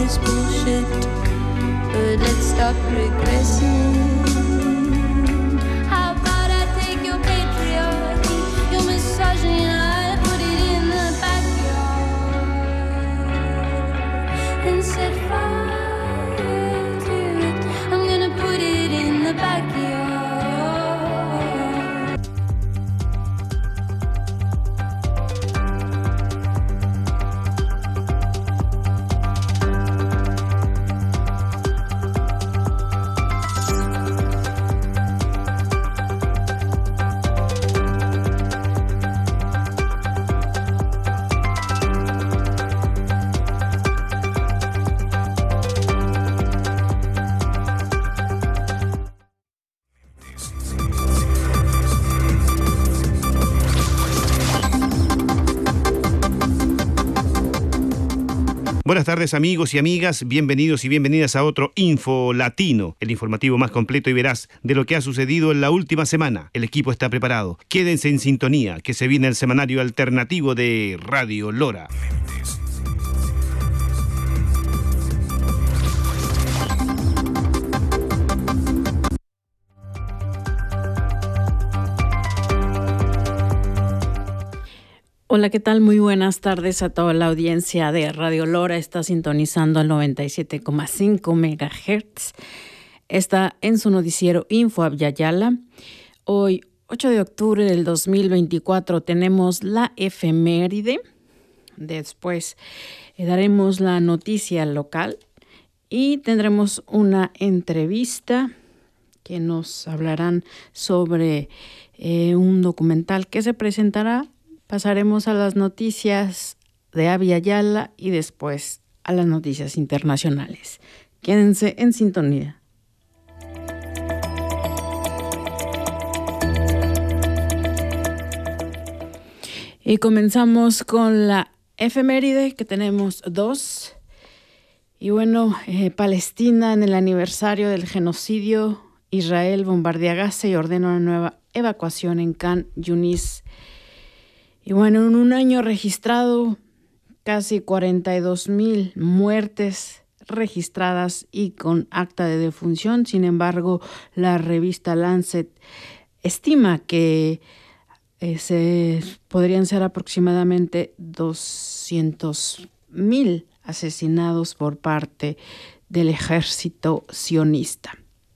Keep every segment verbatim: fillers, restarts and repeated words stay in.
this bullshit, but let's stop regressing. How about I take your patriarchy, your misogyny, I put it in the backyard and set fire to it. I'm gonna put it in the backyard. Buenas tardes amigos y amigas, bienvenidos y bienvenidas a otro Info Latino, el informativo más completo y veraz de lo que ha sucedido en la última semana. El equipo está preparado. Quédense en sintonía, que se viene el semanario alternativo de Radio Lora. Hola, ¿qué tal? Muy buenas tardes a toda la audiencia de Radio Lora. Está sintonizando al noventa y siete coma cinco megahertz. Está en su noticiero Info Abya-Yala. Hoy, ocho de octubre del dos mil veinticuatro, tenemos la efeméride. Después eh, daremos la noticia local y tendremos una entrevista que nos hablarán sobre eh, un documental que se presentará. Pasaremos a las noticias de Abya-Yala y después a las noticias internacionales. Quédense en sintonía. Y comenzamos con la efeméride, que tenemos dos. Y bueno, eh, Palestina en el aniversario del genocidio. Israel bombardea Gaza y ordena una nueva evacuación en Khan Yunis. Y bueno, en un año registrado casi cuarenta y dos mil muertes registradas y con acta de defunción. Sin embargo, la revista Lancet estima que eh, se, podrían ser aproximadamente doscientos mil asesinados por parte del ejército sionista.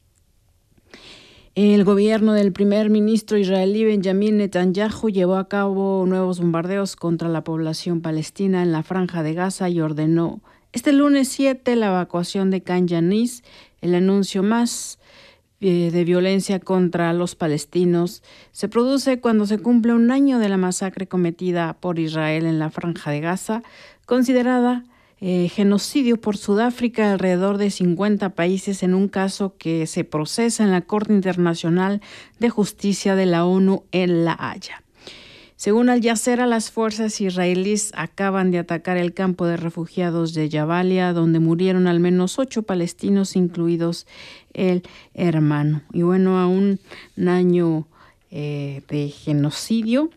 El gobierno del primer ministro israelí Benjamin Netanyahu llevó a cabo nuevos bombardeos contra la población palestina en la Franja de Gaza y ordenó este lunes siete la evacuación de Khan Yunis, el anuncio más eh, de violencia contra los palestinos. Se produce cuando se cumple un año de la masacre cometida por Israel en la Franja de Gaza, considerada Eh, genocidio por Sudáfrica, alrededor de cincuenta países, en un caso que se procesa en la Corte Internacional de Justicia de la ONU en La Haya. Según Al Jazeera, las fuerzas israelíes acaban de atacar el campo de refugiados de Jabalia, donde murieron al menos ocho palestinos, incluidos el hermano. Y bueno, a un año eh, de genocidio,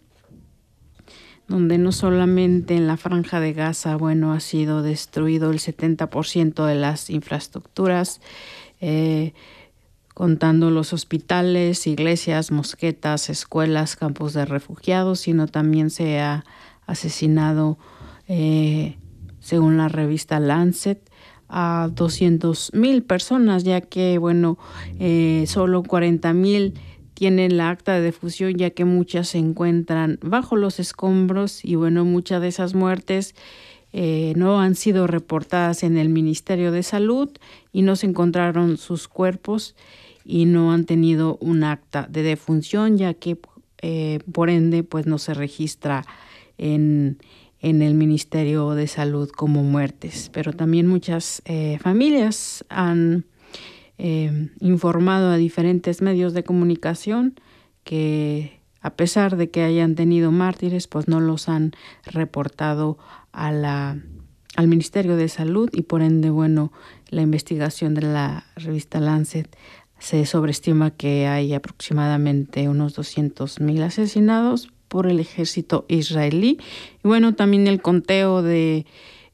donde no solamente en la Franja de Gaza, bueno, ha sido destruido el setenta por ciento de las infraestructuras, eh, contando los hospitales, iglesias, mosquetas, escuelas, campos de refugiados, sino también se ha asesinado, eh, según la revista Lancet, a doscientas mil personas, ya que, bueno, eh, solo cuarenta mil tienen la acta de defunción, ya que muchas se encuentran bajo los escombros y bueno, muchas de esas muertes eh, no han sido reportadas en el Ministerio de Salud y no se encontraron sus cuerpos y no han tenido un acta de defunción, ya que eh, por ende pues no se registra en, en el Ministerio de Salud como muertes. Pero también muchas eh, familias han Eh, informado a diferentes medios de comunicación que a pesar de que hayan tenido mártires, pues no los han reportado a la, al Ministerio de Salud y por ende, bueno, la investigación de la revista Lancet se sobreestima que hay aproximadamente unos doscientos mil asesinados por el ejército israelí. Y bueno, también el conteo de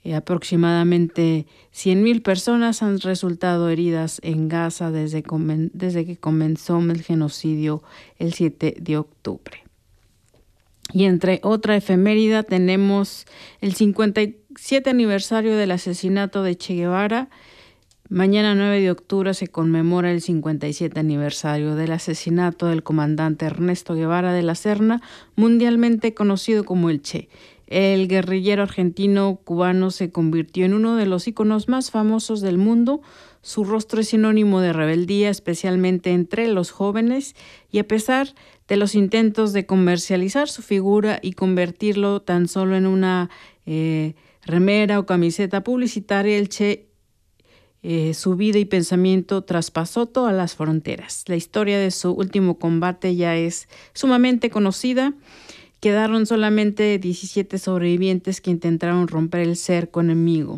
Eh, aproximadamente cien mil personas han resultado heridas en Gaza desde, comen- desde que comenzó el genocidio el siete de octubre. Y entre otra efeméride tenemos el cincuenta y siete aniversario del asesinato de Che Guevara. Mañana nueve de octubre se conmemora el cincuenta y siete aniversario del asesinato del comandante Ernesto Guevara de la Serna, mundialmente conocido como el Che. El guerrillero argentino-cubano se convirtió en uno de los íconos más famosos del mundo. Su rostro es sinónimo de rebeldía, especialmente entre los jóvenes, y a pesar de los intentos de comercializar su figura y convertirlo tan solo en una eh, remera o camiseta publicitaria, el Che, eh, su vida y pensamiento traspasó todas las fronteras. La historia de su último combate ya es sumamente conocida. Quedaron solamente diecisiete sobrevivientes que intentaron romper el cerco enemigo.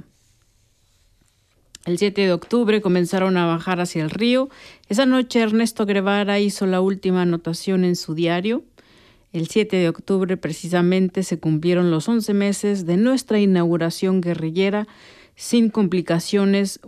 El siete de octubre comenzaron a bajar hacia el río. Esa noche Ernesto Guevara hizo la última anotación en su diario. El siete de octubre precisamente se cumplieron los once meses de nuestra inauguración guerrillera sin complicaciones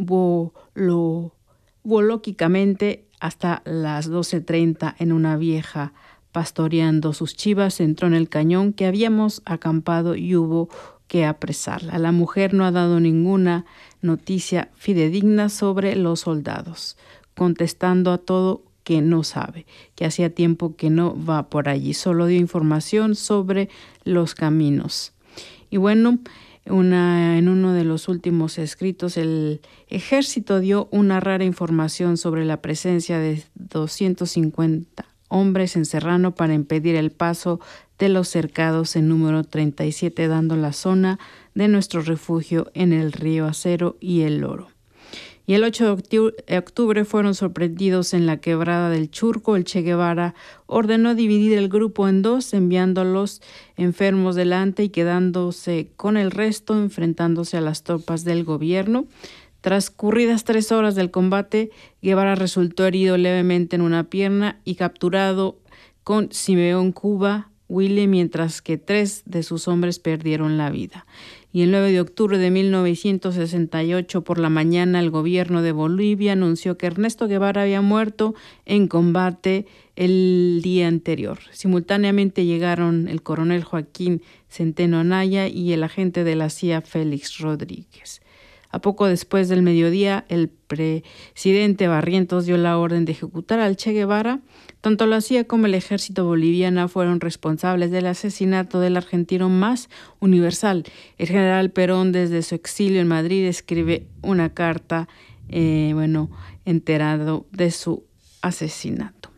biológicamente hasta las doce treinta en una vieja pastoreando sus chivas, entró en el cañón que habíamos acampado y hubo que apresarla. La mujer no ha dado ninguna noticia fidedigna sobre los soldados, contestando a todo que no sabe, que hacía tiempo que no va por allí, solo dio información sobre los caminos. Y bueno, una, en uno de los últimos escritos, el ejército dio una rara información sobre la presencia de doscientos cincuenta hombres en Serrano para impedir el paso de los cercados en número treinta y siete, dando la zona de nuestro refugio en el río Acero y el Oro. Y el ocho de octubre fueron sorprendidos en la quebrada del Churco. El Che Guevara ordenó dividir el grupo en dos, enviando a los enfermos delante y quedándose con el resto, enfrentándose a las tropas del gobierno. Transcurridas tres horas del combate, Guevara resultó herido levemente en una pierna y capturado con Simeón Cuba Huile, mientras que tres de sus hombres perdieron la vida. Y el nueve de octubre de mil novecientos sesenta y ocho por la mañana, el gobierno de Bolivia anunció que Ernesto Guevara había muerto en combate el día anterior. Simultáneamente llegaron el coronel Joaquín Centeno Anaya y el agente de la C I A Félix Rodríguez. A poco después del mediodía, el presidente Barrientos dio la orden de ejecutar al Che Guevara. Tanto la C I A como el ejército boliviano fueron responsables del asesinato del argentino más universal. El general Perón, desde su exilio en Madrid, escribe una carta, eh, bueno, enterado de su asesinato.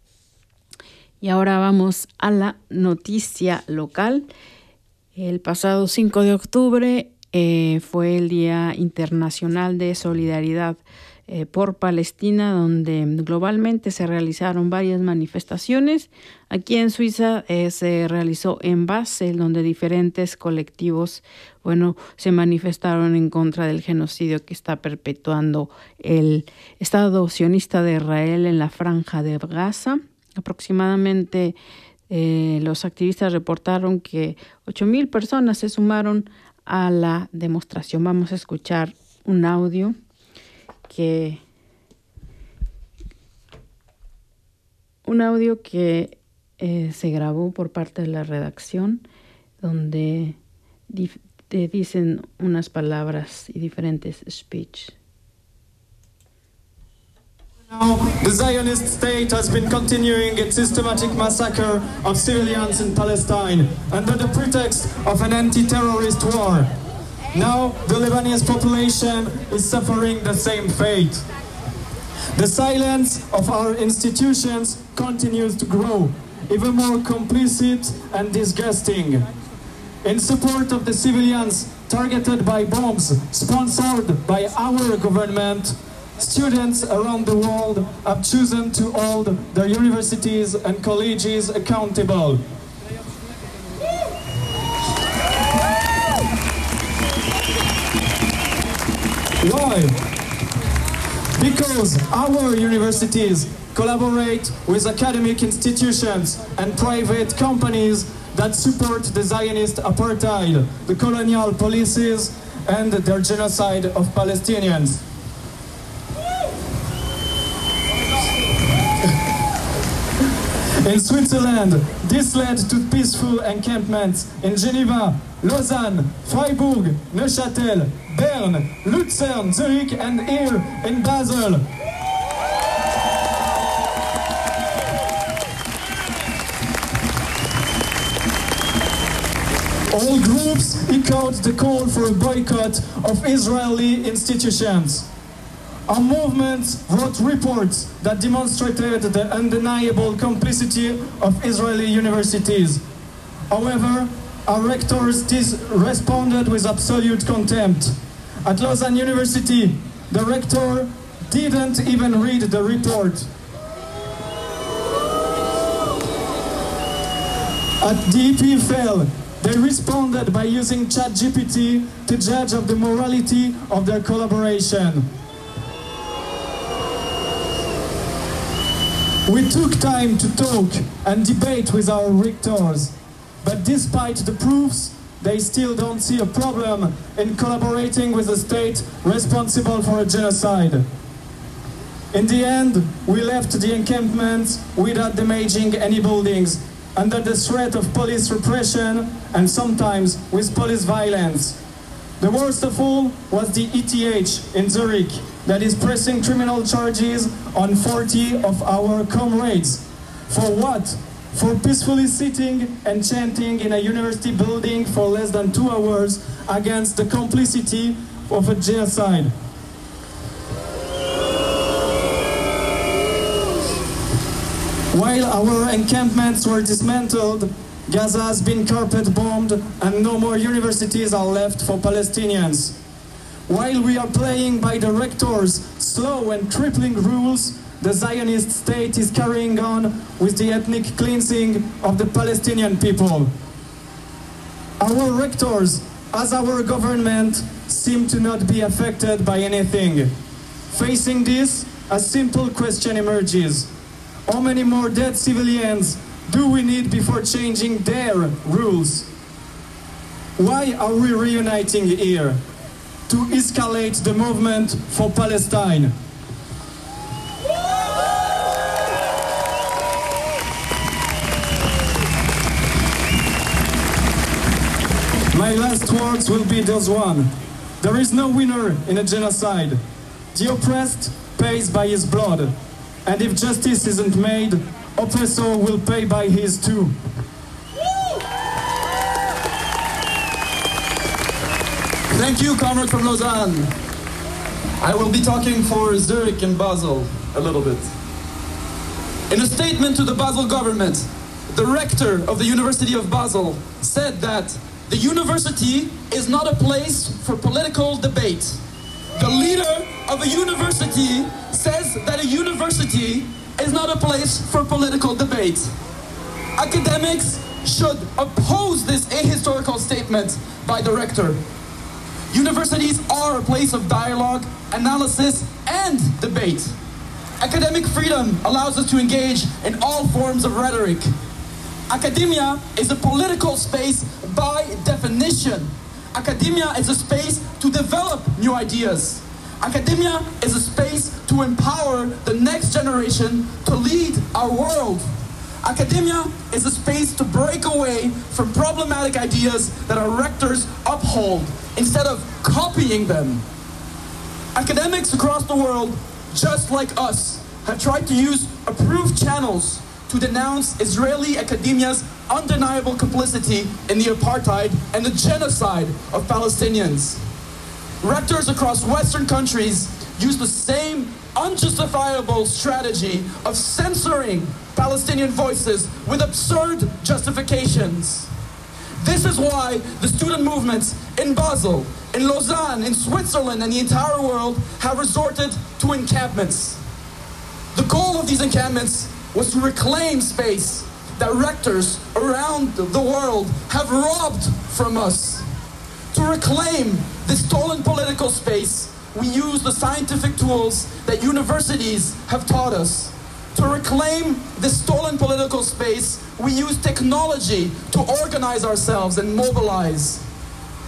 Y ahora vamos a la noticia local. El pasado cinco de octubre Eh, fue el Día Internacional de Solidaridad eh, por Palestina, donde globalmente se realizaron varias manifestaciones. Aquí en Suiza eh, se realizó en Basel, donde diferentes colectivos, bueno, se manifestaron en contra del genocidio que está perpetuando el Estado sionista de Israel en la Franja de Gaza. Aproximadamente eh, los activistas reportaron que ocho mil personas se sumaron a la demostración. Vamos a escuchar un audio que un audio que eh, se grabó por parte de la redacción, donde dif- te dicen unas palabras y diferentes speech. Now, the Zionist state has been continuing its systematic massacre of civilians in Palestine under the pretext of an anti-terrorist war. Now, the Lebanese population is suffering the same fate. The silence of our institutions continues to grow, even more complicit and disgusting. In support of the civilians targeted by bombs sponsored by our government, students around the world have chosen to hold their universities and colleges accountable. Why? Because our universities collaborate with academic institutions and private companies that support the Zionist apartheid, the colonial policies, end their genocide of Palestinians. In Switzerland, this led to peaceful encampments in Geneva, Lausanne, Freiburg, Neuchâtel, Bern, Lucerne, Zurich, and here in Basel. All groups echoed the call for a boycott of Israeli institutions. Our movement wrote reports that demonstrated the undeniable complicity of Israeli universities. However, our rectors responded with absolute contempt. At Lausanne University, the rector didn't even read the report. At the E P F L, they responded by using ChatGPT to judge of the morality of their collaboration. We took time to talk and debate with our rectors, but despite the proofs, they still don't see a problem in collaborating with a state responsible for a genocide. In the end, we left the encampments without damaging any buildings, under the threat of police repression and sometimes with police violence. The worst of all was the E T H in Zurich that is pressing criminal charges on forty of our comrades. For what? For peacefully sitting and chanting in a university building for less than two hours against the complicity of a genocide. While our encampments were dismantled, Gaza has been carpet bombed and no more universities are left for Palestinians. While we are playing by the rectors' slow and crippling rules, the Zionist state is carrying on with the ethnic cleansing of the Palestinian people. Our rectors, as our government, seem to not be affected by anything. Facing this, a simple question emerges. How many more dead civilians do we need before changing their rules? Why are we reuniting here? To escalate the movement for Palestine. My last words will be this one. There is no winner in a genocide. The oppressed pays by his blood. And if justice isn't made, oppressor will pay by his too. Thank you, comrade from Lausanne. I will be talking for Zurich and Basel a little bit. In a statement to the Basel government, the rector of the University of Basel said that the university is not a place for political debate. The leader of a university says that a university is not a place for political debate. Academics should oppose this ahistorical statement by the rector. Universities are a place of dialogue, analysis, and debate. Academic freedom allows us to engage in all forms of rhetoric. Academia is a political space by definition. Academia is a space to develop new ideas. Academia is a space to empower the next generation to lead our world. Academia is a space to break away from problematic ideas that our rectors uphold instead of copying them. Academics across the world, just like us, have tried to use approved channels to denounce Israeli academia's undeniable complicity in the apartheid and the genocide of Palestinians. Rectors across Western countries use the same unjustifiable strategy of censoring Palestinian voices with absurd justifications. This is why the student movements in Basel, in Lausanne, in Switzerland, and the entire world have resorted to encampments. The goal of these encampments was to reclaim space that rectors around the world have robbed from us. To reclaim this stolen political space, we use the scientific tools that universities have taught us. To reclaim this stolen political space, we use technology to organize ourselves and mobilize.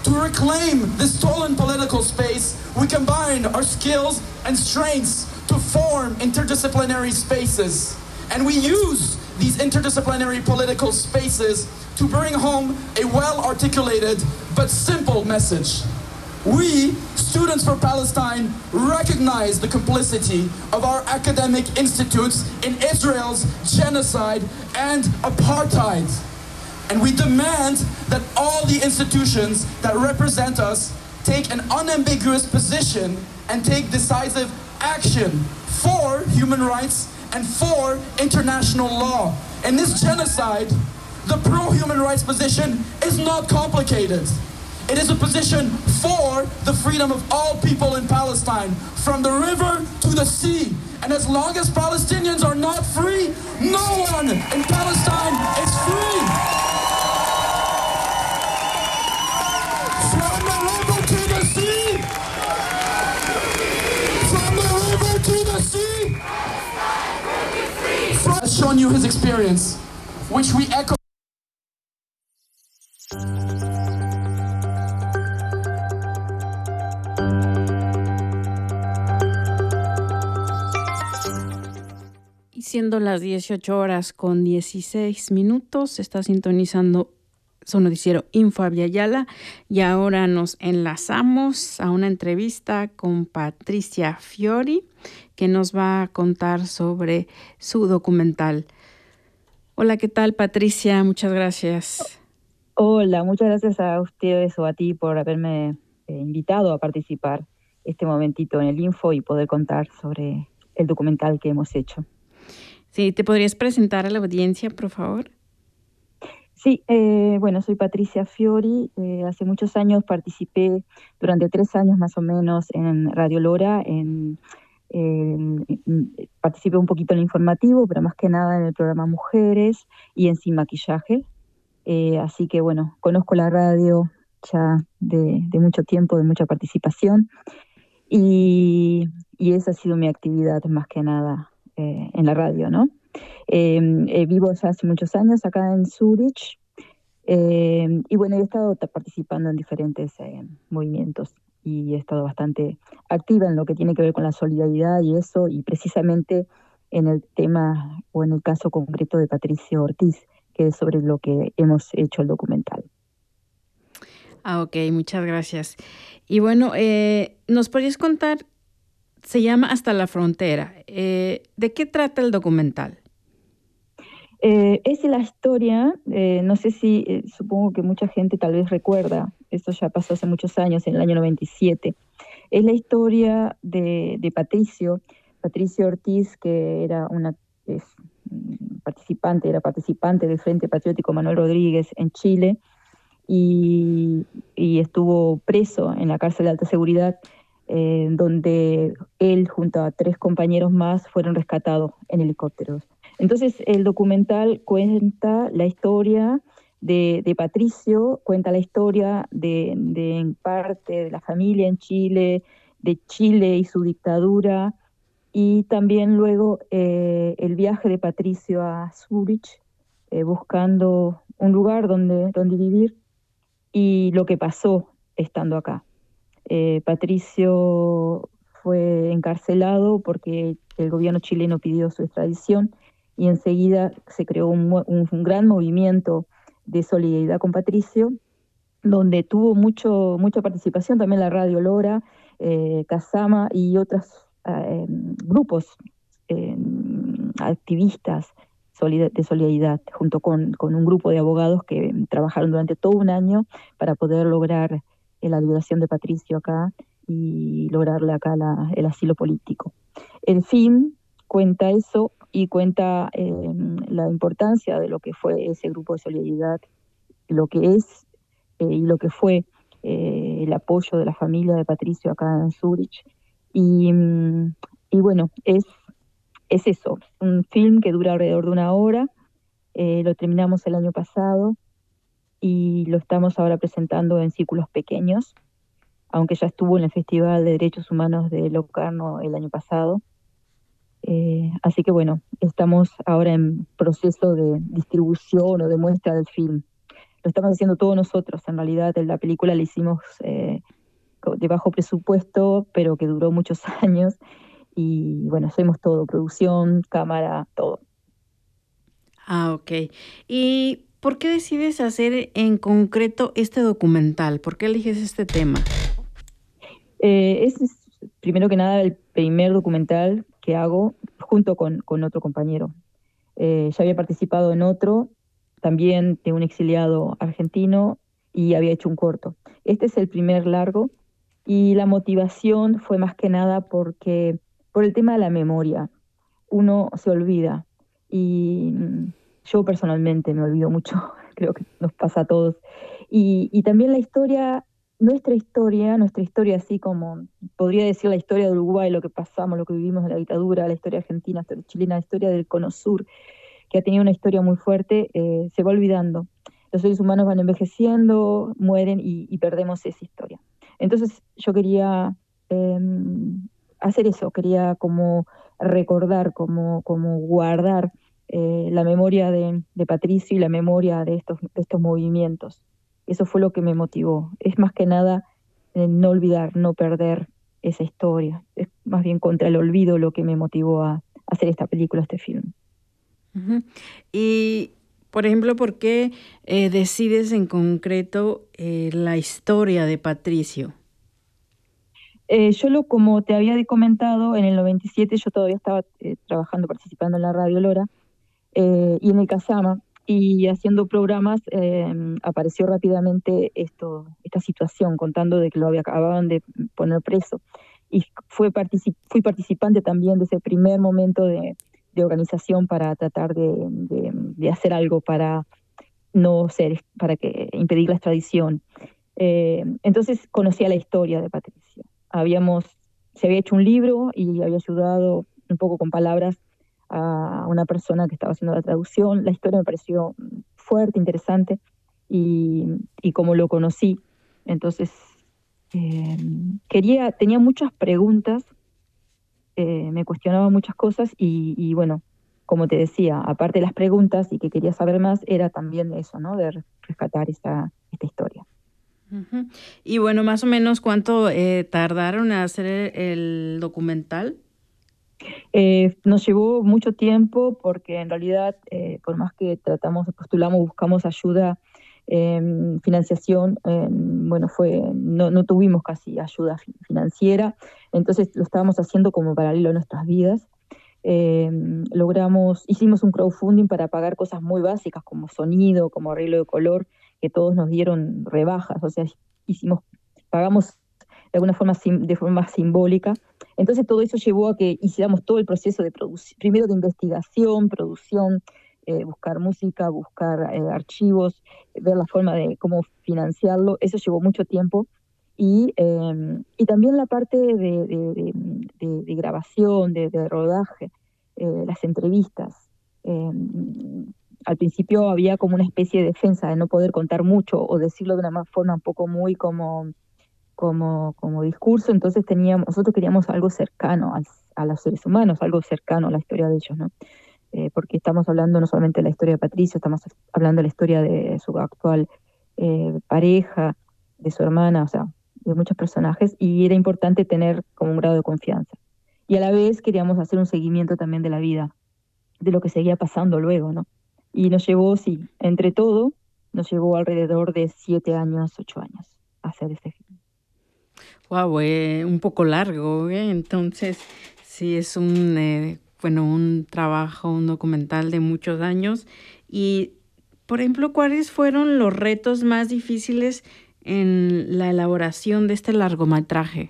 To reclaim this stolen political space, we combine our skills and strengths to form interdisciplinary spaces. And we use these interdisciplinary political spaces to bring home a well-articulated but simple message. We, Students for Palestine, recognize the complicity of our academic institutes in Israel's genocide and apartheid. And we demand that all the institutions that represent us take an unambiguous position and take decisive action for human rights and for international law. In this genocide, the pro-human rights position is not complicated. It is a position for the freedom of all people in Palestine, from the river to the sea. And as long as Palestinians are not free, no one in Palestine is free. From the river to the sea, from the river to the sea, has shown you his experience, which we echo. Siendo las dieciocho horas con dieciséis minutos, está sintonizando su noticiero Info Abya-Yala y ahora nos enlazamos a una entrevista con Patricia Fiori, que nos va a contar sobre su documental. Hola, ¿qué tal, Patricia? Muchas gracias. Hola, muchas gracias a ustedes o a ti por haberme eh, invitado a participar este momentito en el Info y poder contar sobre el documental que hemos hecho. Sí, ¿te podrías presentar a la audiencia, por favor? Sí, eh, bueno, soy Patricia Fiori. Eh, hace muchos años participé, durante tres años más o menos, en Radio Lora. En, en, en, participé un poquito en el informativo, pero más que nada en el programa Mujeres y en Sin Maquillaje. Eh, así que, bueno, conozco la radio ya de, de mucho tiempo, de mucha participación. Y, y esa ha sido mi actividad más que nada. Eh, en la radio, ¿no? Eh, eh, vivo ya hace muchos años acá en Zurich eh, y bueno, he estado participando en diferentes eh, movimientos y he estado bastante activa en lo que tiene que ver con la solidaridad y eso, y precisamente en el tema o en el caso concreto de Patricio Ortiz, que es sobre lo que hemos hecho el documental. Ah, ok, muchas gracias. Y bueno, eh, ¿nos podrías contar? Se llama Hasta la Frontera. Eh, ¿De qué trata el documental? Eh, es la historia, eh, no sé si, eh, supongo que mucha gente tal vez recuerda, esto ya pasó hace muchos años, en el año noventa y siete. Es la historia de, de Patricio, Patricio Ortiz, que era una es, participante, era participante del Frente Patriótico Manuel Rodríguez en Chile y, y estuvo preso en la cárcel de alta seguridad, Eh, donde él junto a tres compañeros más fueron rescatados en helicópteros. Entonces el documental cuenta la historia de, de Patricio, cuenta la historia de, de en parte de la familia en Chile, de Chile y su dictadura, y también luego eh, el viaje de Patricio a Zurich, eh, buscando un lugar donde, donde vivir, y lo que pasó estando acá. Eh, Patricio fue encarcelado porque el gobierno chileno pidió su extradición y enseguida se creó un, un, un gran movimiento de solidaridad con Patricio, donde tuvo mucho, mucha participación también la Radio Lora, eh, Casama y otros eh, grupos eh, activistas de solidaridad, junto con, con un grupo de abogados que trabajaron durante todo un año para poder lograr la liberación de Patricio acá y lograrle acá la, el asilo político. El film cuenta eso y cuenta eh, la importancia de lo que fue ese grupo de solidaridad, lo que es eh, y lo que fue eh, el apoyo de la familia de Patricio acá en Zurich. Y, y bueno, es, es eso, un film que dura alrededor de una hora, eh, lo terminamos el año pasado, y lo estamos ahora presentando en círculos pequeños, aunque ya estuvo en el Festival de Derechos Humanos de Locarno el año pasado. Eh, así que bueno, estamos ahora en proceso de distribución o de muestra del film. lo estamos haciendo todos nosotros. En realidad, la película la hicimos eh, de bajo presupuesto, pero que duró muchos años. Y bueno, hacemos todo, producción, cámara, todo. Ah, ok. ¿Y por qué decides hacer en concreto este documental? ¿Por qué eliges este tema? Eh, es, primero que nada, el primer documental que hago junto con, con otro compañero. Eh, ya había participado en otro, también de un exiliado argentino, y había hecho un corto. Este es el primer largo, y la motivación fue más que nada porque, por el tema de la memoria. Uno se olvida, y yo personalmente me olvido mucho, creo que nos pasa a todos. Y, y también la historia, nuestra historia, nuestra historia así como, podría decir la historia de Uruguay, lo que pasamos, lo que vivimos en la dictadura, la historia argentina, la historia chilena, la historia del Cono Sur, que ha tenido una historia muy fuerte, eh, se va olvidando. Los seres humanos van envejeciendo, mueren y, y perdemos esa historia. Entonces yo quería eh, hacer eso, quería como recordar, como, como guardar eh, la memoria de, de Patricio y la memoria de estos, de estos movimientos. Eso fue lo que me motivó. Es más que nada eh, no olvidar, no perder esa historia. Es más bien contra el olvido lo que me motivó a, a hacer esta película, este film. Uh-huh. Y, por ejemplo, ¿por qué eh, decides en concreto eh, la historia de Patricio? Eh, yo, lo, como te había comentado, en el noventa y siete yo todavía estaba eh, trabajando, participando en la Radio Lora eh, y en el Casama, y haciendo programas eh, apareció rápidamente esto, esta situación, contando de que lo había, acababan de poner preso. Y fue particip, fui participante también de ese primer momento de, de organización para tratar de, de, de hacer algo para no ser, para que, impedir la extradición. Eh, entonces conocía la historia de Patricio. Habíamos, se había hecho un libro y había ayudado un poco con palabras a una persona que estaba haciendo la traducción. La historia me pareció fuerte, interesante, y, y como lo conocí, entonces eh, quería, tenía muchas preguntas, eh, me cuestionaba muchas cosas y, y bueno, como te decía, aparte de las preguntas y que quería saber más, era también eso, ¿no? De rescatar esta, esta historia. Uh-huh. Y bueno, más o menos, ¿cuánto eh, tardaron en hacer el, el documental? Eh, nos llevó mucho tiempo porque en realidad, eh, por más que tratamos, postulamos, buscamos ayuda, eh, financiación, eh, bueno, fue no, no tuvimos casi ayuda financiera, entonces lo estábamos haciendo como paralelo a nuestras vidas. Eh, logramos, hicimos un crowdfunding para pagar cosas muy básicas como sonido, como arreglo de color, que todos nos dieron rebajas, o sea, hicimos, pagamos de alguna forma, de forma simbólica. Entonces todo eso llevó a que hiciéramos todo el proceso de producción, primero de investigación, producción, eh, buscar música, buscar eh, archivos, ver la forma de cómo financiarlo. Eso llevó mucho tiempo. Y, eh, y también la parte de, de, de, de, de grabación, de, de rodaje, eh, las entrevistas. Eh, al principio había como una especie de defensa de no poder contar mucho o decirlo de una forma un poco muy como, como, como discurso, entonces teníamos, nosotros queríamos algo cercano a, a los seres humanos, algo cercano a la historia de ellos, ¿no? Eh, porque estamos hablando no solamente de la historia de Patricio, estamos hablando de la historia de su actual eh, pareja, de su hermana, o sea, de muchos personajes, y era importante tener como un grado de confianza. Y a la vez queríamos hacer un seguimiento también de la vida, de lo que seguía pasando luego, ¿no? Y nos llevó, sí, entre todo, nos llevó alrededor de siete años, ocho años a hacer este film. Wow, eh, un poco largo, ¿eh? Entonces sí es un, eh, bueno, un trabajo, un documental de muchos años. Y, por ejemplo, ¿cuáles fueron los retos más difíciles en la elaboración de este largometraje?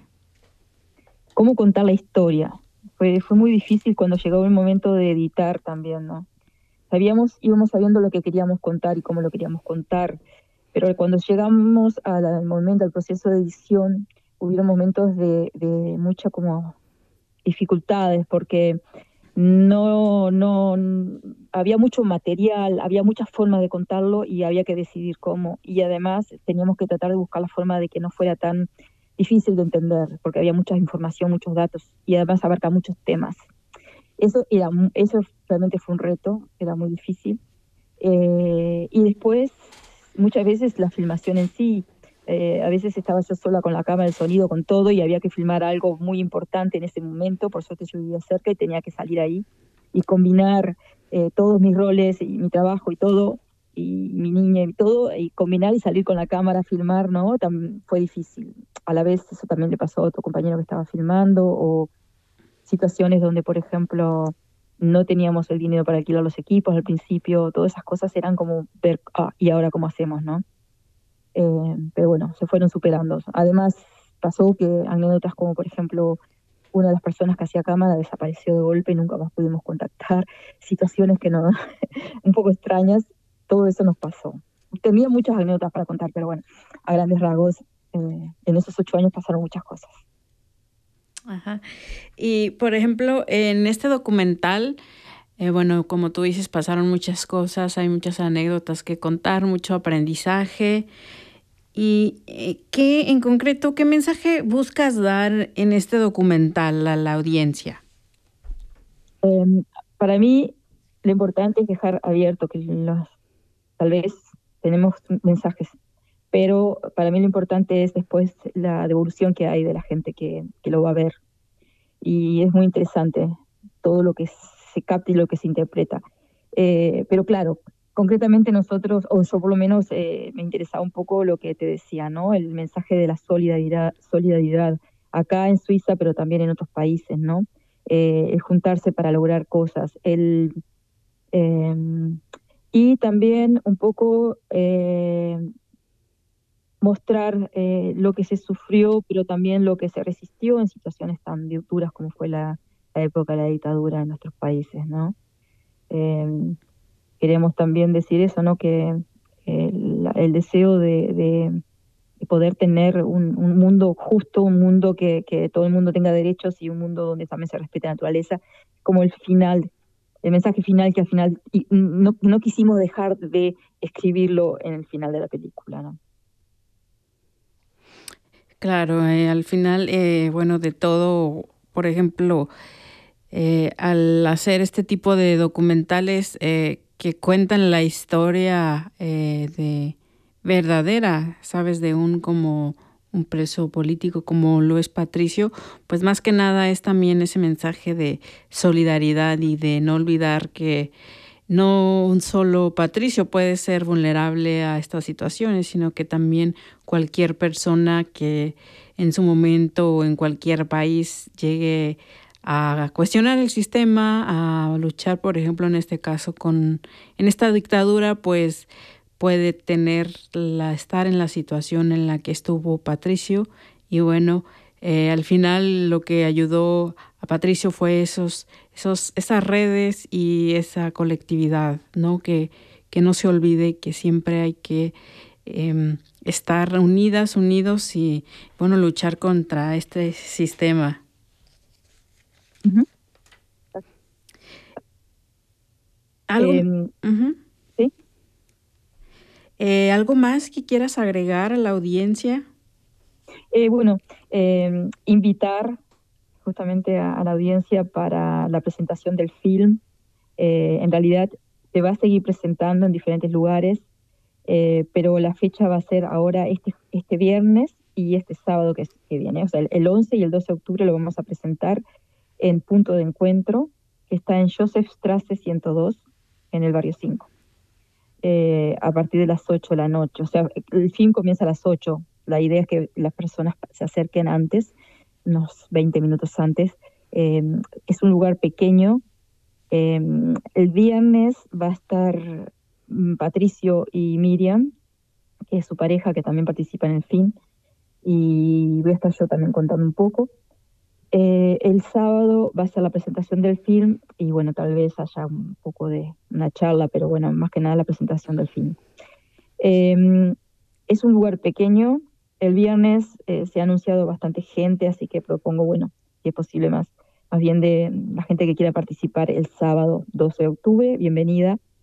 ¿Cómo contar la historia? Fue, fue muy difícil cuando llegó el momento de editar también, ¿no? Sabíamos, íbamos sabiendo lo que queríamos contar y cómo lo queríamos contar, pero cuando llegamos al momento, al proceso de edición, hubieron momentos de, de mucha como dificultades, porque no, no, había mucho material, había muchas formas de contarlo y había que decidir cómo, y además teníamos que tratar de buscar la forma de que no fuera tan difícil de entender, porque había mucha información, muchos datos, y además abarca muchos temas. Eso, era, eso realmente fue un reto, era muy difícil. Eh, y después muchas veces la filmación en sí, eh, a veces estaba yo sola con la cámara, el sonido, con todo, y había que filmar algo muy importante en ese momento. Por suerte yo vivía cerca y tenía que salir ahí y combinar eh, todos mis roles y mi trabajo y todo, y mi niña y todo, y combinar y salir con la cámara a filmar, ¿no? También fue difícil. A la vez eso también le pasó a otro compañero que estaba filmando, o situaciones donde, por ejemplo, no teníamos el dinero para alquilar los equipos al principio. Todas esas cosas eran como ver, ah, ¿y ahora cómo hacemos, no? Eh, pero bueno, se fueron superando. Además, pasó que anécdotas como, por ejemplo, una de las personas que hacía cámara desapareció de golpe y nunca más pudimos contactar. Situaciones que no, un poco extrañas. Todo eso nos pasó. Tenía muchas anécdotas para contar, pero bueno, a grandes rasgos, eh, en esos ocho años pasaron muchas cosas. Ajá. Y, por ejemplo, en este documental, eh, bueno, como tú dices, pasaron muchas cosas, hay muchas anécdotas que contar, mucho aprendizaje. ¿Y eh, qué, en concreto, qué mensaje buscas dar en este documental a la audiencia? Eh, para mí, lo importante es dejar abierto que los, tal vez tenemos mensajes, pero para mí lo importante es después la devolución que hay de la gente que, que lo va a ver. Y es muy interesante todo lo que se capta y lo que se interpreta. Eh, pero claro, concretamente nosotros, o yo por lo menos, eh, me interesaba un poco lo que te decía, ¿no? El mensaje de la solidaridad, solidaridad acá en Suiza, pero también en otros países, ¿no? Eh, el juntarse para lograr cosas, el... Eh, y también un poco eh, mostrar eh, lo que se sufrió, pero también lo que se resistió en situaciones tan duras como fue la, la época de la dictadura en nuestros países, ¿no? Eh, queremos también decir eso, ¿no? Que el, el deseo de, de, de poder tener un, un mundo justo, un mundo que, que todo el mundo tenga derechos y un mundo donde también se respete la naturaleza, como el final, el mensaje final que al final y no, no quisimos dejar de escribirlo en el final de la película, ¿no? Claro, eh, al final, eh, bueno, de todo, por ejemplo, eh, al hacer este tipo de documentales eh, que cuentan la historia eh, de verdadera, ¿sabes? De un como un preso político como lo es Patricio, pues más que nada es también ese mensaje de solidaridad y de no olvidar que no un solo Patricio puede ser vulnerable a estas situaciones, sino que también cualquier persona que en su momento o en cualquier país llegue a cuestionar el sistema, a luchar, por ejemplo, en este caso con en esta dictadura, pues puede tener la estar en la situación en la que estuvo Patricio. Y bueno, eh, al final lo que ayudó a Patricio fue esos, esos, esas redes y esa colectividad, ¿no? Que, que no se olvide que siempre hay que eh, estar unidas, unidos y, bueno, luchar contra este sistema. Uh-huh. ¿Algo, Eh, uh-huh. ¿sí? eh, ¿Algo más que quieras agregar a la audiencia? Eh, bueno, eh, invitar justamente a, a la audiencia para la presentación del film. Eh, en realidad se va a seguir presentando en diferentes lugares, eh, pero la fecha va a ser ahora este, este viernes y este sábado que, que viene. O sea, el, el once y el doce de octubre lo vamos a presentar en Punto de Encuentro, que está en Josephstrasse ciento dos, en el barrio cinco, eh, a partir de las ocho de la noche. O sea, el film comienza a las ocho. La idea es que las personas se acerquen antes, unos veinte minutos antes. Eh, es un lugar pequeño. Eh, el viernes va a estar Patricio y Miriam, que es su pareja, que también participa en el film, y voy a estar yo también contando un poco. Eh, el sábado va a ser la presentación del film y bueno, tal vez haya un poco de una charla, pero bueno, más que nada la presentación del film. Eh, es un lugar pequeño. El viernes eh, se ha anunciado bastante gente, así que propongo, bueno, si es posible más, más bien de la gente que quiera participar el sábado doce de octubre, bienvenida.